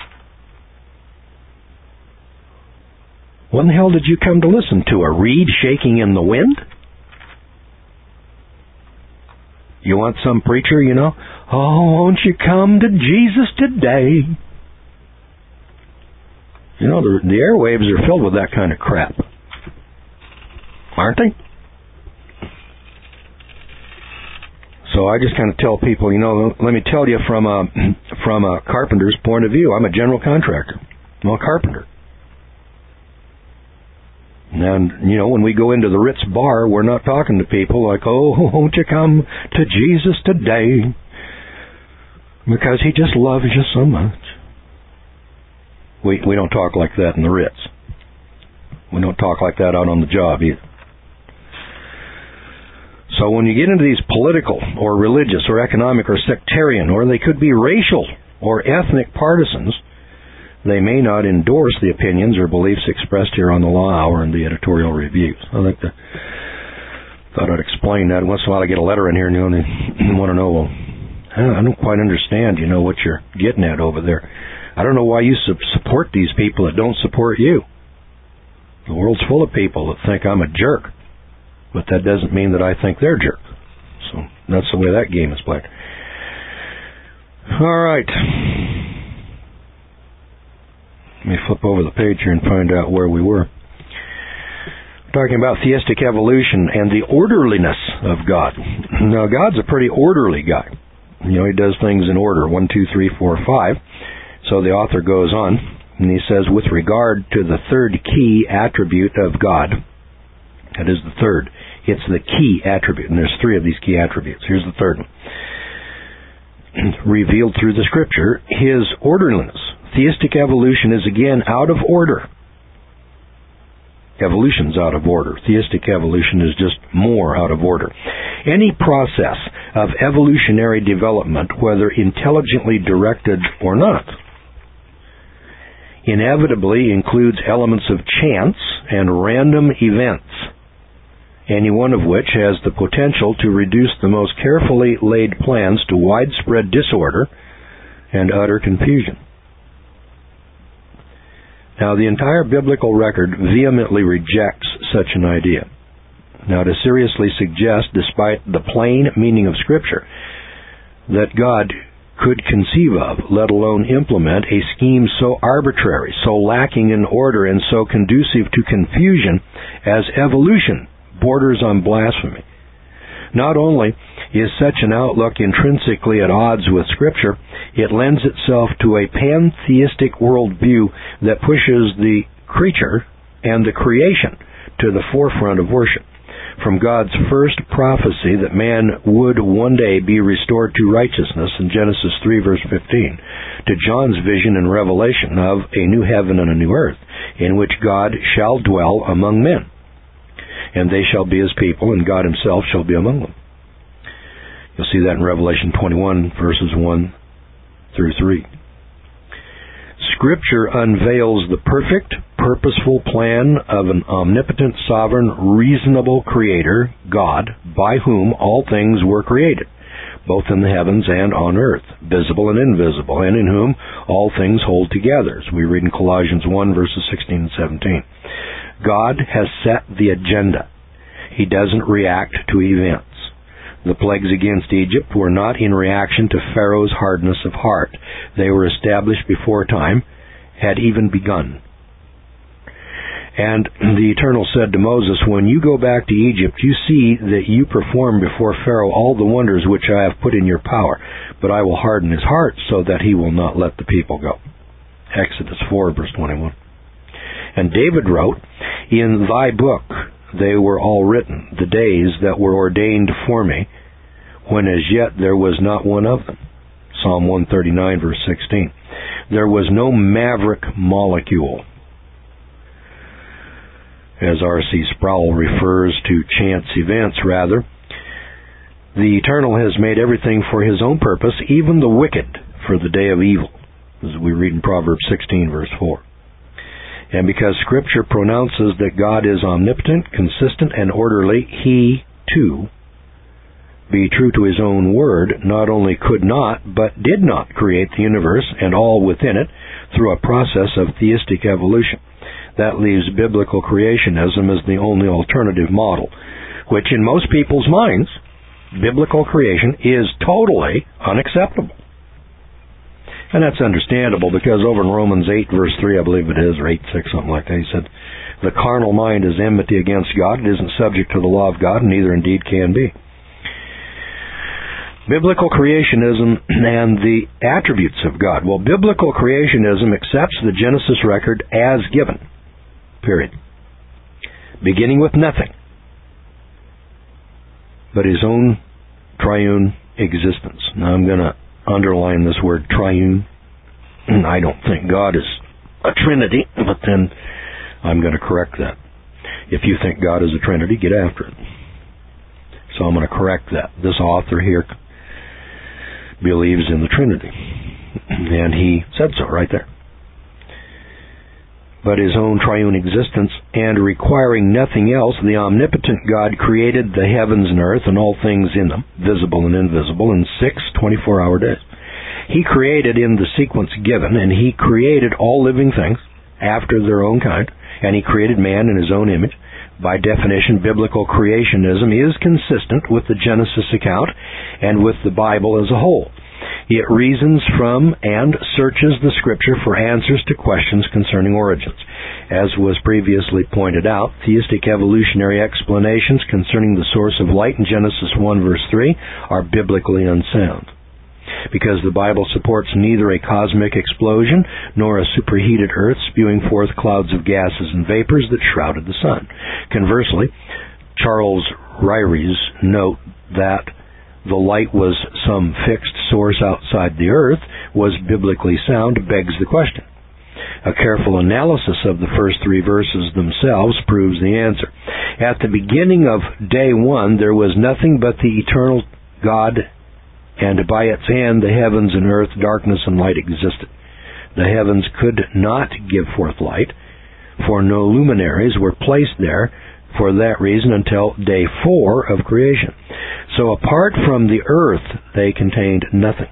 What in the hell did you come to listen to? A reed shaking in the wind? You want some preacher, you know? Oh, won't you come to Jesus today? You know, the, the airwaves are filled with that kind of crap. Aren't they? So I just kind of tell people, you know, let me tell you from a, from a carpenter's point of view. I'm a general contractor. I'm a carpenter. And, you know, when we go into the Ritz bar, we're not talking to people like, oh, won't you come to Jesus today? Because he just loves you so much. We we don't talk like that in the Ritz. We don't talk like that out on the job either. So when you get into these political or religious or economic or sectarian, or they could be racial or ethnic partisans, they may not endorse the opinions or beliefs expressed here on the Law Hour and the editorial reviews. I think the, thought I'd explain that. Once in a while I get a letter in here and you know, they want to know, well, I don't quite understand, you know, what you're getting at over there. I don't know why you su- support these people that don't support you. The world's full of people that think I'm a jerk, but that doesn't mean that I think they're jerks. So that's the way that game is played. All right. Let me flip over the page here and find out where we were. We're talking about theistic evolution and the orderliness of God. Now, God's a pretty orderly guy. You know, he does things in order, one, two, three, four, five. So the author goes on, and he says, with regard to the third key attribute of God, that is the third. It's the key attribute, and there's three of these key attributes. Here's the third one. Revealed through the Scripture, his orderliness. Theistic evolution is again out of order. Evolution's out of order. Theistic evolution is just more out of order. Any process of evolutionary development, whether intelligently directed or not, inevitably includes elements of chance and random events, any one of which has the potential to reduce the most carefully laid plans to widespread disorder and utter confusion. Now, the entire biblical record vehemently rejects such an idea. Now, to seriously suggest, despite the plain meaning of Scripture, that God could conceive of, let alone implement, a scheme so arbitrary, so lacking in order, and so conducive to confusion as evolution borders on blasphemy. Not only is such an outlook intrinsically at odds with Scripture, it lends itself to a pantheistic worldview that pushes the creature and the creation to the forefront of worship. From God's first prophecy that man would one day be restored to righteousness in Genesis three, verse fifteen, to John's vision and revelation of a new heaven and a new earth, in which God shall dwell among men, and they shall be his people, and God himself shall be among them. You'll see that in Revelation twenty-one, verses one through three. Scripture unveils the perfect, purposeful plan of an omnipotent, sovereign, reasonable Creator, God, by whom all things were created, both in the heavens and on earth, visible and invisible, and in whom all things hold together, as we read in Colossians one, verses sixteen and seventeen. God has set the agenda. He doesn't react to events. The plagues against Egypt were not in reaction to Pharaoh's hardness of heart. They were established before time had even begun. And the Eternal said to Moses, when you go back to Egypt, you see that you perform before Pharaoh all the wonders which I have put in your power, but I will harden his heart so that he will not let the people go. Exodus four, verse twenty-one. And David wrote, in thy book they were all written, the days that were ordained for me, when as yet there was not one of them. Psalm one thirty-nine, verse sixteen. There was no maverick molecule, as R C Sproul refers to chance events, rather. The Eternal has made everything for his own purpose, even the wicked for the day of evil, as we read in Proverbs sixteen, verse four. And because Scripture pronounces that God is omnipotent, consistent, and orderly, he, too, be true to his own word, not only could not, but did not create the universe and all within it through a process of theistic evolution. That leaves biblical creationism as the only alternative model, which in most people's minds, biblical creation is totally unacceptable. And that's understandable, because over in Romans eight, verse three, I believe it is, or eight six, something like that, he said, the carnal mind is enmity against God. It isn't subject to the law of God, and neither indeed can be. Biblical creationism and the attributes of God. Well, biblical creationism accepts the Genesis record as given, period. beginning with nothing but his own triune existence. Now I'm going to underline this word triune. I don't think God is a Trinity, but then I'm going to correct that. If you think God is a Trinity, get after it. So I'm going to correct that. This author here believes in the Trinity, and he said so right there. But his own triune existence, and requiring nothing else, the omnipotent God created the heavens and earth and all things in them, visible and invisible, in six twenty-four-hour days. He created in the sequence given, and he created all living things after their own kind, and he created man in his own image. By definition, biblical creationism is consistent with the Genesis account and with the Bible as a whole. It reasons from and searches the Scripture for answers to questions concerning origins. As was previously pointed out, theistic evolutionary explanations concerning the source of light in Genesis one verse three are biblically unsound, because the Bible supports neither a cosmic explosion nor a superheated earth spewing forth clouds of gases and vapors that shrouded the sun. Conversely, Charles Ryries note that the light was some fixed source outside the earth was biblically sound begs the question. A careful analysis of the first three verses themselves proves the answer. At the beginning of day one, there was nothing but the eternal God, and by its hand the heavens and earth, darkness and light existed. The heavens could not give forth light, for no luminaries were placed there for that reason until day four of creation. So apart from the earth, they contained nothing.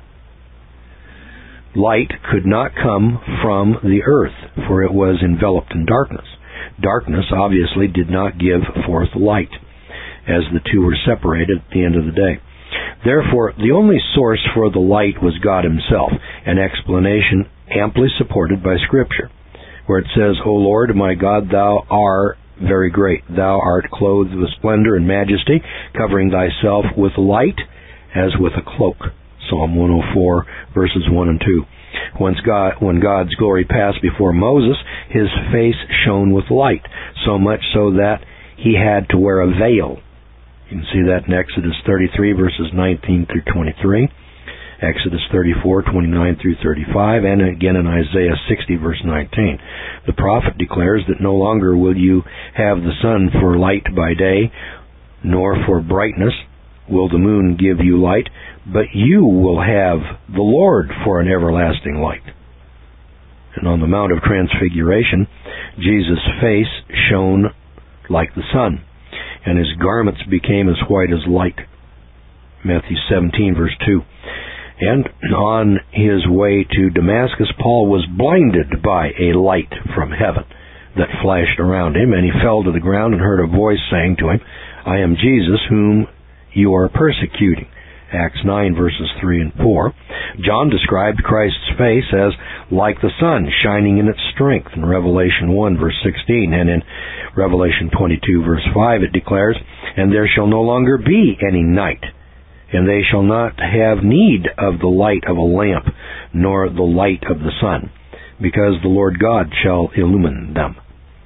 Light could not come from the earth, for it was enveloped in darkness. Darkness obviously did not give forth light, as the two were separated at the end of the day. Therefore, the only source for the light was God himself, an explanation amply supported by Scripture, where it says, O Lord, my God, thou art very great. Thou art clothed with splendor and majesty, covering thyself with light as with a cloak. Psalm one oh four, verses one and two. Once God, when God's glory passed before Moses, his face shone with light, so much so that he had to wear a veil. You can see that in Exodus thirty-three, verses nineteen through twenty-three. Exodus thirty-four, twenty-nine through thirty-five, and again in Isaiah sixty, verse nineteen. The prophet declares that no longer will you have the sun for light by day, nor for brightness will the moon give you light, but you will have the Lord for an everlasting light. And on the Mount of Transfiguration, Jesus' face shone like the sun, and his garments became as white as light. Matthew seventeen, verse two. And on his way to Damascus, Paul was blinded by a light from heaven that flashed around him, and he fell to the ground and heard a voice saying to him, I am Jesus, whom you are persecuting. Acts nine, verses three and four. John described Christ's face as like the sun, shining in its strength, in Revelation one, verse sixteen, and in Revelation twenty-two, verse five, it declares, And there shall no longer be any night, and they shall not have need of the light of a lamp, nor the light of the sun, because the Lord God shall illumine them.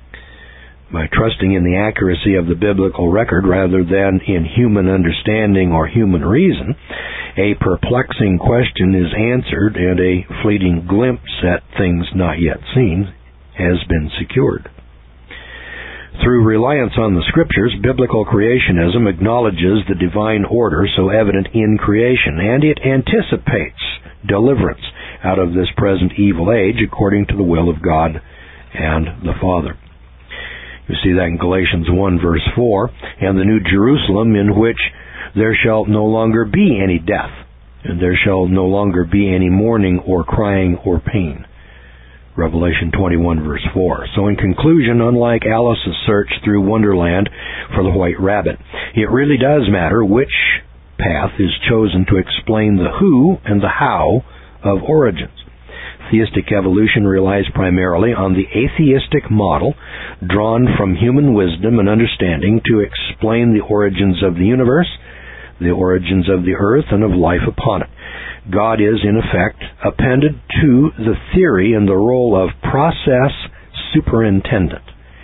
By trusting in the accuracy of the biblical record rather than in human understanding or human reason, a perplexing question is answered and a fleeting glimpse at things not yet seen has been secured. Through reliance on the Scriptures, biblical creationism acknowledges the divine order so evident in creation, and it anticipates deliverance out of this present evil age according to the will of God and the Father. You see that in Galatians one, verse four, and the New Jerusalem, in which there shall no longer be any death, and there shall no longer be any mourning or crying or pain. Revelation twenty-one, verse four. So in conclusion, unlike Alice's search through Wonderland for the white rabbit, it really does matter which path is chosen to explain the who and the how of origins. Theistic evolution relies primarily on the atheistic model drawn from human wisdom and understanding to explain the origins of the universe, the origins of the earth, and of life upon it. God is, in effect, appended to the theory in the role of process superintendent.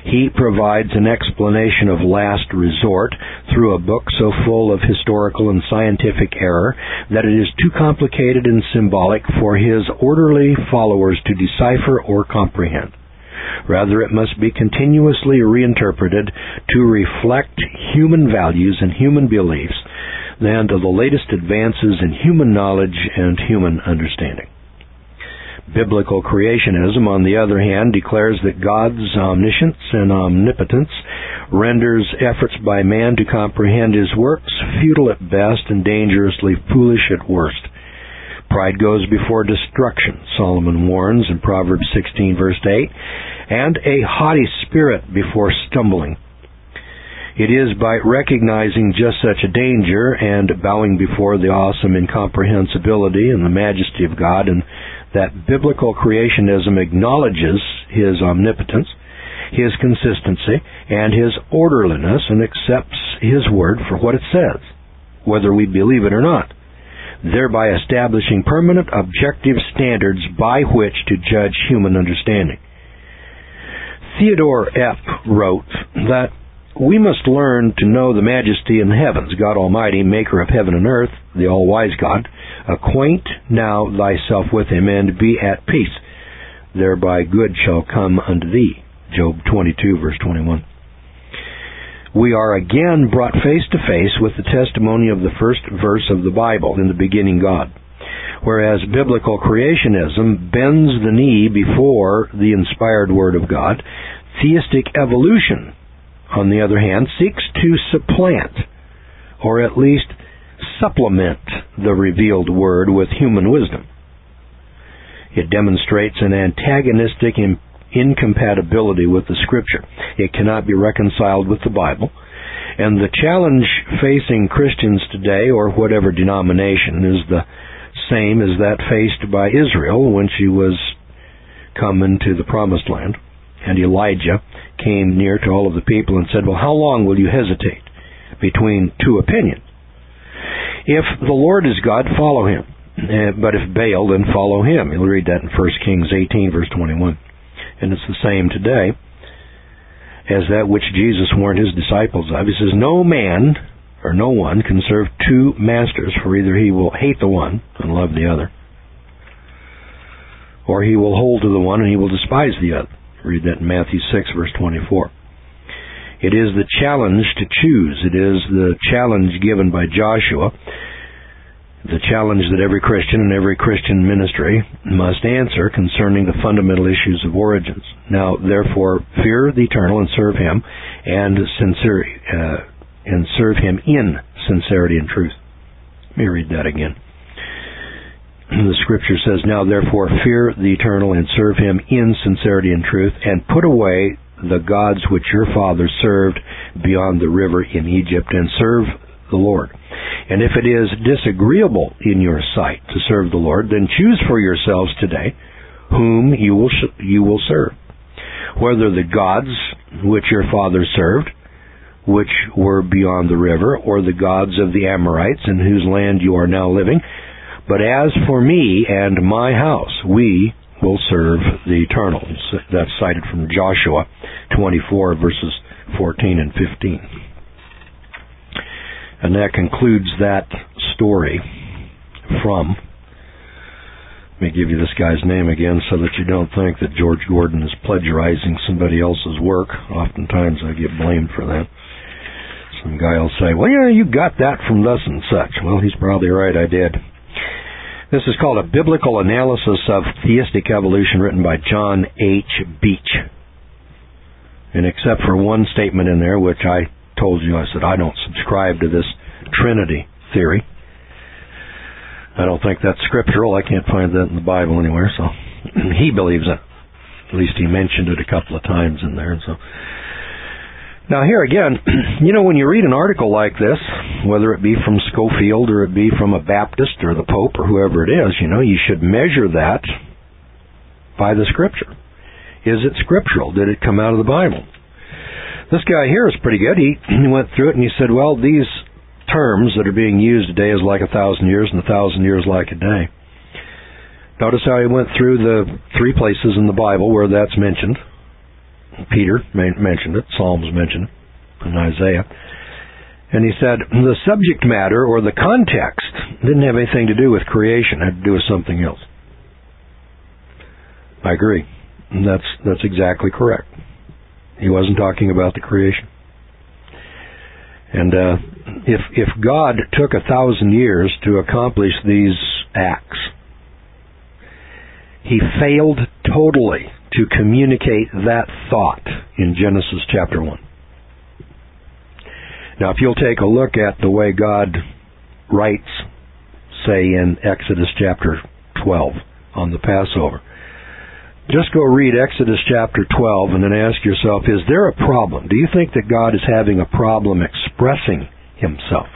He provides an explanation of last resort through a book so full of historical and scientific error that it is too complicated and symbolic for his orderly followers to decipher or comprehend. Rather, it must be continuously reinterpreted to reflect human values and human beliefs than to the latest advances in human knowledge and human understanding. Biblical creationism, on the other hand, declares that God's omniscience and omnipotence renders efforts by man to comprehend his works futile at best and dangerously foolish at worst. Pride goes before destruction, Solomon warns in Proverbs sixteen, verse eight, and a haughty spirit before stumbling. It is by recognizing just such a danger and bowing before the awesome incomprehensibility and the majesty of God and that biblical creationism acknowledges his omnipotence, his consistency, and his orderliness and accepts his word for what it says, whether we believe it or not, thereby establishing permanent objective standards by which to judge human understanding. Theodore Epp wrote that we must learn to know the majesty in the heavens, God Almighty, maker of heaven and earth, the all-wise God. Acquaint now thyself with him, and be at peace. Thereby good shall come unto thee. Job twenty-two, verse twenty-one. We are again brought face to face with the testimony of the first verse of the Bible, in the beginning God. Whereas biblical creationism bends the knee before the inspired Word of God, theistic evolution, on the other hand, seeks to supplant, or at least supplement, the revealed Word with human wisdom. It demonstrates an antagonistic in- incompatibility with the Scripture. It cannot be reconciled with the Bible. And the challenge facing Christians today, or whatever denomination, is the same as that faced by Israel when she was come into the Promised Land. And Elijah came near to all of the people and said, well, how long will you hesitate between two opinions? If the Lord is God, follow him. But if Baal, then follow him. You'll read that in First Kings eighteen, verse twenty-one. And it's the same today as that which Jesus warned his disciples of. He says, no man or no one can serve two masters, for either he will hate the one and love the other, or he will hold to the one and he will despise the other. Read that in Matthew six, verse twenty-four. It is the challenge to choose. It is the challenge given by Joshua, the challenge that every Christian and every Christian ministry must answer concerning the fundamental issues of origins. Now, therefore, fear the Eternal and serve him, and sincere, uh, and serve him in sincerity and truth. Let me read that again. The Scripture says, now therefore fear the Eternal and serve him in sincerity and truth, and put away the gods which your fathers served beyond the river in Egypt, and serve the Lord. And if it is disagreeable in your sight to serve the Lord, then choose for yourselves today whom you will you will serve, whether the gods which your fathers served, which were beyond the river, or the gods of the Amorites in whose land you are now living. But as for me and my house, we will serve the Eternal. That's cited from Joshua twenty-four, verses fourteen and fifteen. And that concludes that story from, let me give you this guy's name again so that you don't think that George Gordon is plagiarizing somebody else's work. Oftentimes I get blamed for that. Some guy will say, well, yeah, you got that from thus and such. Well, he's probably right, I did. This is called A Biblical Analysis of Theistic Evolution, written by John H. Beach. And except for one statement in there, which I told you, I said, I don't subscribe to this Trinity theory. I don't think that's scriptural. I can't find that in the Bible anywhere, so he believes it. At least he mentioned it a couple of times in there. So now here again, you know, when you read an article like this, whether it be from Scofield or it be from a Baptist or the Pope or whoever it is, you know, you should measure that by the Scripture. Is it scriptural? Did it come out of the Bible? This guy here is pretty good. He, he went through it and he said, well, these terms that are being used today is like a thousand years and a thousand years like a day. Notice how he went through the three places in the Bible where that's mentioned. Peter mentioned it, Psalms mentioned it, and Isaiah. And he said the subject matter or the context didn't have anything to do with creation, it had to do with something else. I agree. And that's that's exactly correct. He wasn't talking about the creation. And uh, if if God took a thousand years to accomplish these acts, He failed totally to communicate that thought in Genesis chapter one. Now, if you'll take a look at the way God writes, say in Exodus chapter twelve on the Passover, just go read Exodus chapter twelve and then ask yourself, is there a problem? Do you think that God is having a problem expressing Himself?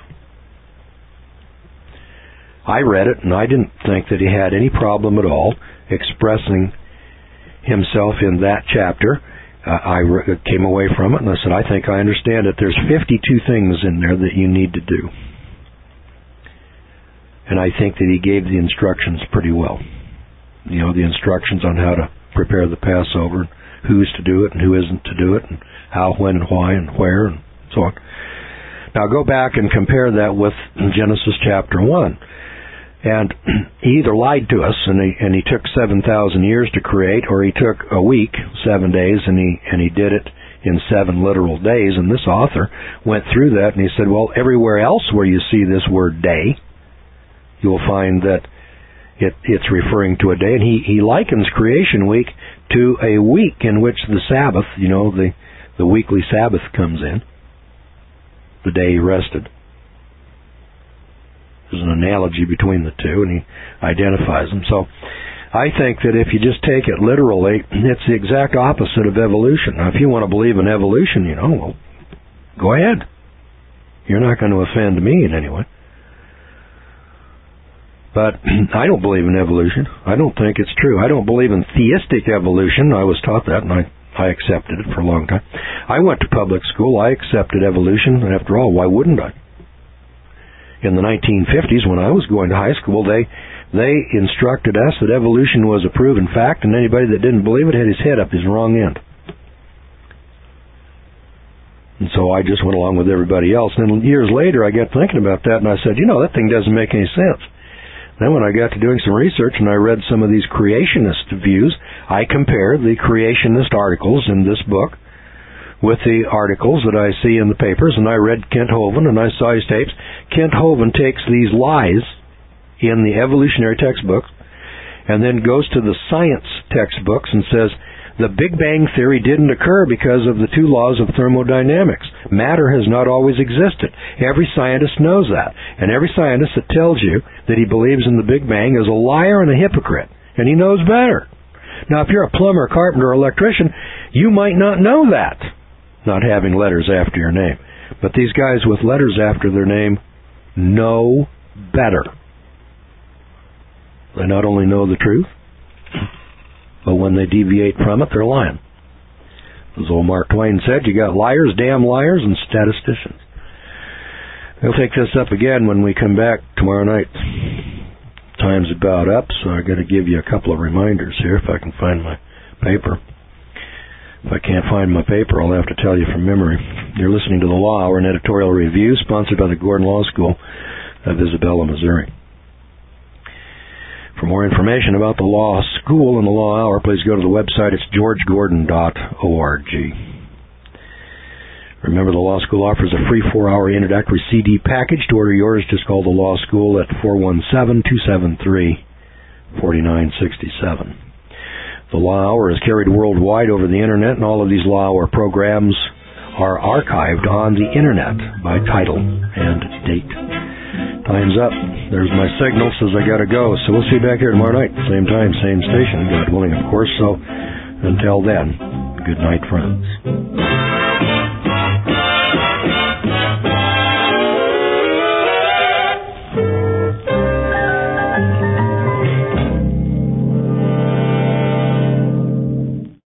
I read it and I didn't think that He had any problem at all expressing Himself in that chapter. Uh, I re- came away from it and I said, I think I understand it. There's fifty-two things in there that you need to do. And I think that He gave the instructions pretty well. You know, the instructions on how to prepare the Passover, who's to do it and who isn't to do it, and how, when, and why, and where, and so on. Now go back and compare that with Genesis chapter one. And He either lied to us and he, and he took seven thousand years to create, or He took a week, seven days, and he, and he did it in seven literal days. And this author went through that and he said, well, everywhere else where you see this word day, you'll find that it, it's referring to a day. And he, he likens creation week to a week in which the Sabbath, you know, the, the weekly Sabbath comes in, the day He rested. There's an analogy between the two, and he identifies them. So I think that if you just take it literally, it's the exact opposite of evolution. Now, if you want to believe in evolution, you know, well, go ahead. You're not going to offend me in any way. But I don't believe in evolution. I don't think it's true. I don't believe in theistic evolution. I was taught that, and I, I accepted it for a long time. I went to public school. I accepted evolution. And after all, why wouldn't I? In the nineteen fifties, when I was going to high school, they they instructed us that evolution was a proven fact, and anybody that didn't believe it had his head up his wrong end. And so I just went along with everybody else. And then years later, I got thinking about that, and I said, you know, that thing doesn't make any sense. Then when I got to doing some research and I read some of these creationist views, I compared the creationist articles in this book with the articles that I see in the papers, and I read Kent Hovind and I saw his tapes. Kent Hovind takes these lies in the evolutionary textbook and then goes to the science textbooks and says, the Big Bang Theory didn't occur because of the two laws of thermodynamics. Matter has not always existed. Every scientist knows that. And every scientist that tells you that he believes in the Big Bang is a liar and a hypocrite. And he knows better. Now, if you're a plumber, carpenter, or electrician, you might not know that, not having letters after your name. But these guys with letters after their name know better. They not only know the truth, but when they deviate from it, they're lying. As old Mark Twain said, you got liars, damn liars, and statisticians. We'll take this up again when we come back tomorrow night. Time's about up, so I've got to give you a couple of reminders here if I can find my paper. If I can't find my paper, I'll have to tell you from memory. You're listening to The Law Hour, an editorial review sponsored by the Gordon Law School of Isabella, Missouri. For more information about the Law School and the Law Hour, please go to the website. It's george gordon dot org. Remember, the Law School offers a free four-hour introductory C D package. To order yours, just call the Law School at four one seven, two seven three, four nine six seven. The Law Hour is carried worldwide over the Internet, and all of these Law Hour programs are archived on the Internet by title and date. Time's up. There's my signal, says I gotta go. So we'll see you back here tomorrow night. Same time, same station, God willing, of course. So until then, good night, friends.